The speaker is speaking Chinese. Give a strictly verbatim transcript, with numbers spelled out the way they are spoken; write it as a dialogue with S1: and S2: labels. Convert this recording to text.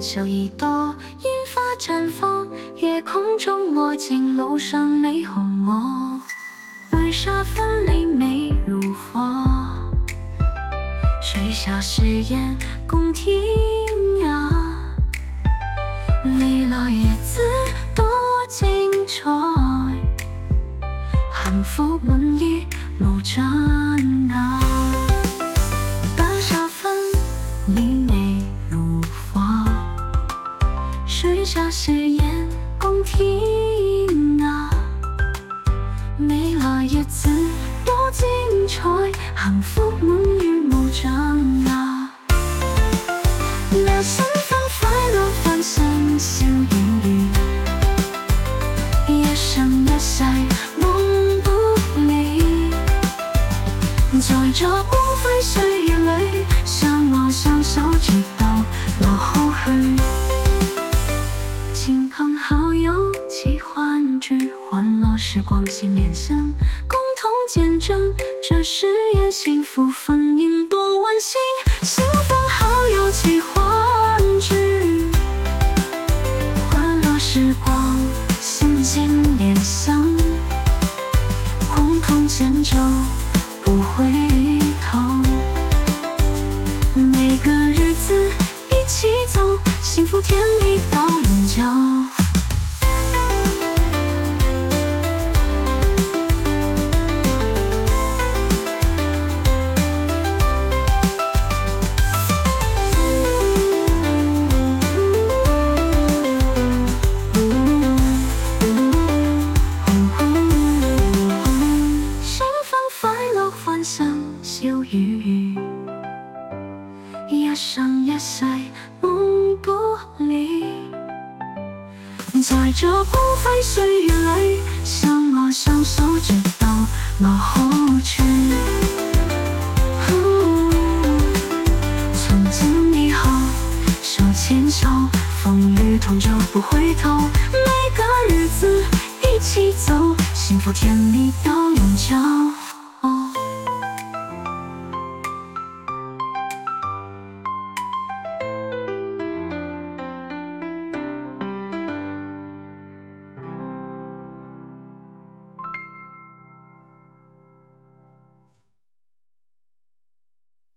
S1: 绣一朵银发绽放，夜空中落进楼上玫红墨，白纱纷离美如画，水下誓言共听呀。累了叶子多精彩，寒风门里路展啊。白纱纷离美如画，水下誓言共听啊。没了叶子多精彩，寒风门里路展啊。那三方快乐欢声笑语语，夜深夜晒梦不离。在这不悔岁月里，相望相守直到老后去。亲朋好友齐欢聚，欢乐时光心连声，共同见证这誓言幸福分姻多温馨。亲朋好友齐欢聚，欢乐时光心心连香，共同见证不回头。每个日子一起走，幸福甜蜜到永久。欢声笑语语，夜深夜晒梦不离。在这不悔岁月里，相握相守直到老后去。从今以后手牵手，风雨同舟不回头。每个日子一起走，幸福甜蜜到永久。